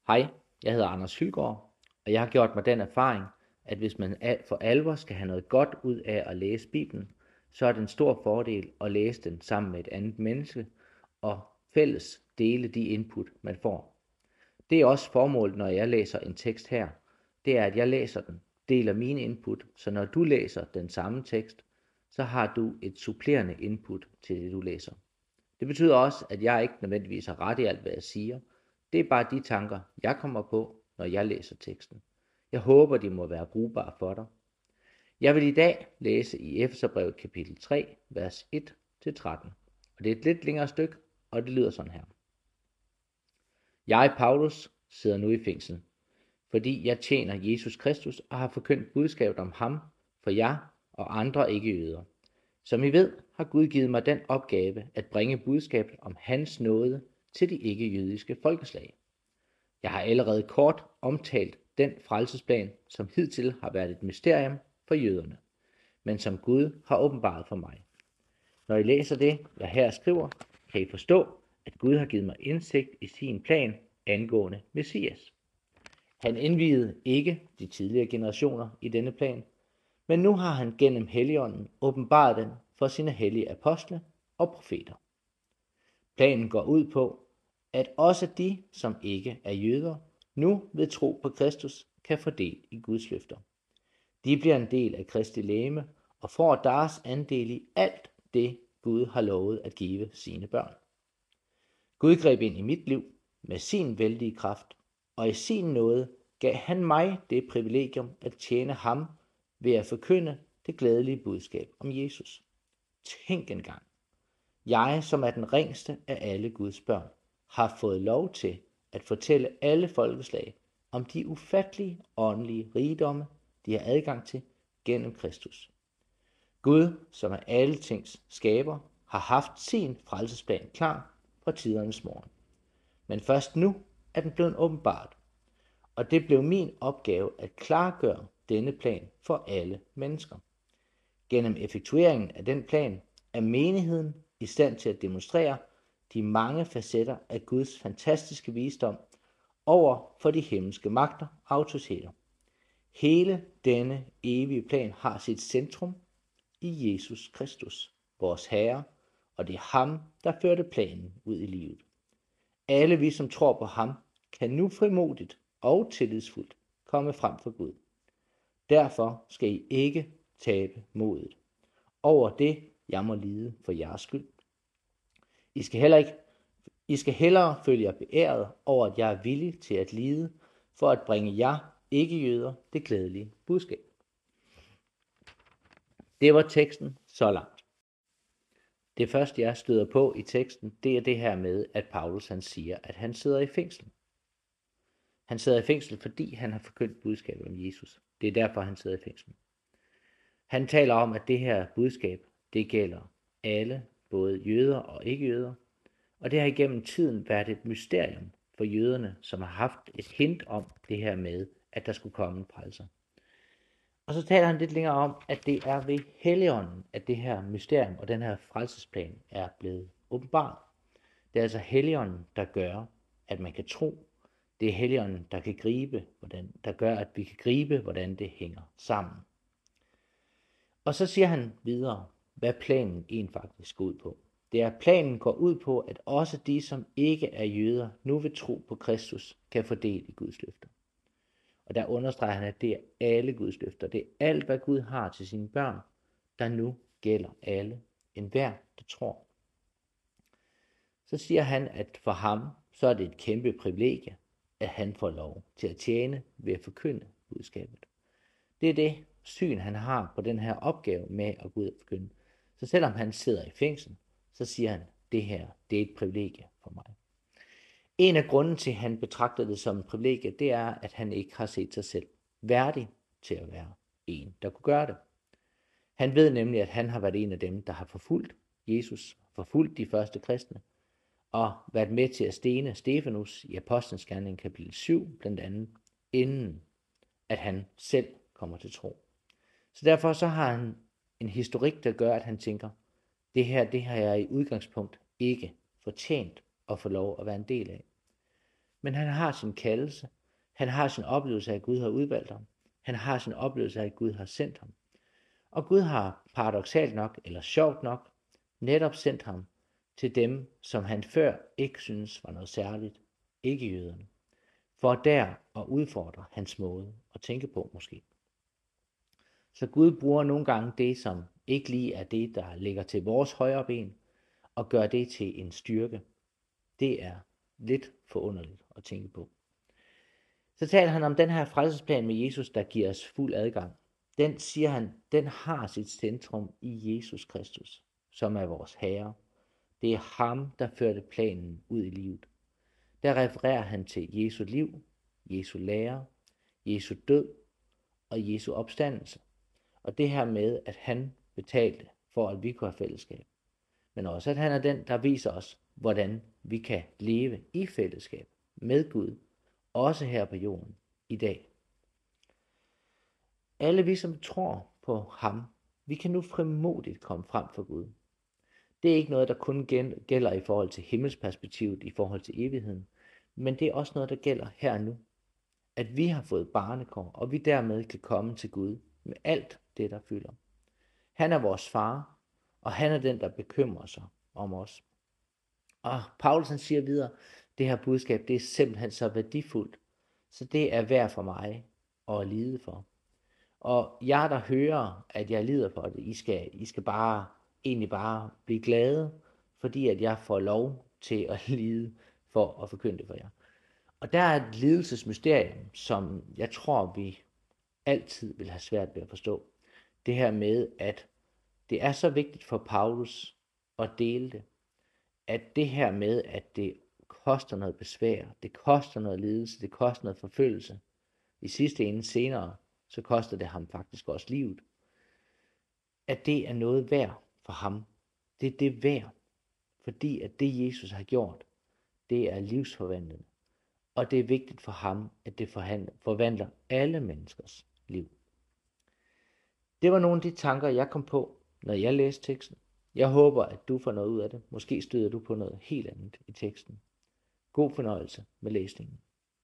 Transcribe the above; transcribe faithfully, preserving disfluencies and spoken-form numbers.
Hej, jeg hedder Anders Hylgaard, og jeg har gjort mig den erfaring, at hvis man for alvor skal have noget godt ud af at læse Bibelen, så er det en stor fordel at læse den sammen med et andet menneske og fælles dele de input, man får. Det er også formålet, når jeg læser en tekst her. Det er, at jeg læser den, deler mine input, så når du læser den samme tekst, så har du et supplerende input til det, du læser. Det betyder også, at jeg ikke nødvendigvis har ret i alt, hvad jeg siger. Det er bare de tanker, jeg kommer på, når jeg læser teksten. Jeg håber, de må være brugbare for dig. Jeg vil i dag læse i Efeserbrevet kapitel tre, vers et til tretten. Og det er et lidt længere stykke, og det lyder sådan her. Jeg, Paulus, sidder nu i fængsel, fordi jeg tjener Jesus Kristus og har forkyndt budskabet om ham for jer og andre ikke-jøder. Som I ved, har Gud givet mig den opgave at bringe budskabet om hans nåde til de ikke-jødiske folkeslag. Jeg har allerede kort omtalt den frelsesplan, som hidtil har været et mysterium for jøderne, men som Gud har åbenbaret for mig. Når I læser det, jeg her skriver, kan I forstå, at Gud har givet mig indsigt i sin plan angående Messias. Han indviede ikke de tidligere generationer i denne plan, men nu har han gennem Helligånden åbenbaret den for sine hellige apostle og profeter. Planen går ud på, at også de, som ikke er jøder, nu ved tro på Kristus kan få del i Guds løfter. De bliver en del af Kristi legeme og får deres andel i alt det, Gud har lovet at give sine børn. Gud greb ind i mit liv med sin vældige kraft, og i sin nåde gav han mig det privilegium at tjene ham ved at forkynde det glædelige budskab om Jesus. Tænk engang. Jeg, som er den ringeste af alle Guds børn, har fået lov til at fortælle alle folkeslag om de ufattelige åndelige rigdomme, de har adgang til gennem Kristus. Gud, som er alle tings skaber, har haft sin frelsesplan klar fra tidernes morgen. Men først nu er den blevet åbenbart, og det blev min opgave at klargøre denne plan for alle mennesker. Gennem effektueringen af den plan er menigheden i stand til at demonstrere de mange facetter af Guds fantastiske visdom over for de himmelske magter og autoriteter. Hele denne evige plan har sit centrum i Jesus Kristus, vores Herre, og det er ham, der førte planen ud i livet. Alle vi, som tror på ham, kan nu frimodigt og tillidsfuldt komme frem for Gud. Derfor skal I ikke tabe modet over det, jeg må lide for jeres skyld. I skal heller ikke, I skal hellere føle jer beæret over, at jeg er villig til at lide for at bringe jer ikke-jøder det glædelige budskab. Det var teksten så langt. Det første, jeg støder på i teksten, det er det her med, at Paulus han siger, at han sidder i fængsel. Han sidder i fængsel, fordi han har forkyndt budskabet om Jesus. Det er derfor, han sidder i fængsel. Han taler om, at det her budskab, det gælder alle, både jøder og ikke-jøder. Og det har igennem tiden været et mysterium for jøderne, som har haft et hint om det her med, at der skulle komme en frelser. Og så taler han lidt længere om, at det er ved Helligånden, at det her mysterium og den her frelsesplan er blevet åbenbart. Det er altså Helligånden, der gør, at man kan tro. Det er Helligånden, der kan gribe, hvordan, der gør, at vi kan gribe, hvordan det hænger sammen. Og så siger han videre, hvad planen egentlig faktisk går ud på. Det er, at planen går ud på, at også de, som ikke er jøder, nu vil tro på Kristus, kan få del i Guds løfter. Og der understreger han, at det er alle Guds løfter. Det er alt, hvad Gud har til sine børn, der nu gælder alle, enhver, der tror. Så siger han, at for ham, så er det et kæmpe privilegie, at han får lov til at tjene ved at forkynde budskabet. Det er det syn, han har på den her opgave med at gå ud og forkynde. Så selvom han sidder i fængsel, så siger han, det her, det er et privilegie for mig. En af grunden til, at han betragter det som et privilegie, det er, at han ikke har set sig selv værdig til at være en, der kunne gøre det. Han ved nemlig, at han har været en af dem, der har forfulgt Jesus, forfulgt de første kristne, og været med til at stene Stefanus i Apostlenes Gerning kapitel syv, blandt andet, inden at han selv kommer til tro. Så derfor så har han en historik, der gør, at han tænker, det her, det har jeg i udgangspunkt ikke fortjent at få lov at være en del af. men han har sin kaldelse. Han har sin oplevelse af, at Gud har udvalgt ham. Han har sin oplevelse af, at Gud har sendt ham. Og Gud har paradoksalt nok, eller sjovt nok, netop sendt ham til dem, som han før ikke synes var noget særligt, ikke jøderne, for der at udfordre hans måde at tænke på måske. Så Gud bruger nogle gange det, som ikke lige er det, der ligger til vores højre ben, og gør det til en styrke. Det er lidt forunderligt at tænke på. Så taler han om den her frelsesplan med Jesus, der giver os fuld adgang. Den, siger han, den har sit centrum i Jesus Kristus, som er vores Herre. Det er ham, der førte planen ud i livet. Der refererer han til Jesu liv, Jesu lære, Jesu død og Jesu opstandelse. Og det her med, at han betalte for, at vi kunne have fællesskab. Men også, at han er den, der viser os, hvordan vi kan leve i fællesskab med Gud, også her på jorden i dag. Alle vi, som tror på ham, vi kan nu frimodigt komme frem for Gud. Det er ikke noget, der kun gælder i forhold til himmelsperspektivet, i forhold til evigheden, men det er også noget, der gælder her og nu. At vi har fået barnekår, og vi dermed kan komme til Gud med alt det, der fylder. Han er vores far, og han er den, der bekymrer sig om os. Og Paulus han siger videre, det her budskab, det er simpelthen så værdifuldt, så det er værd for mig at lide for. Og jeg, der hører, at jeg lider for det, I skal, I skal bare, egentlig bare blive glade, fordi at jeg får lov til at lide for at forkynde det for jer. Og der er et lidelsesmysterium, som jeg tror, vi altid vil have svært ved at forstå. Det her med, at det er så vigtigt for Paulus at dele det. At det her med, at det koster noget besvær, det koster noget lidelse, det koster noget forfølgelse. I sidste ende senere, så koster det ham faktisk også livet. At det er noget værd for ham. Det er det værd. Fordi at det Jesus har gjort, det er livsforvandlende. Og det er vigtigt for ham, at det forvandler alle menneskers liv. Det var nogle af de tanker, jeg kom på, når jeg læste teksten. Jeg håber, at du får noget ud af det. Måske støder du på noget helt andet i teksten. God fornøjelse med læsningen.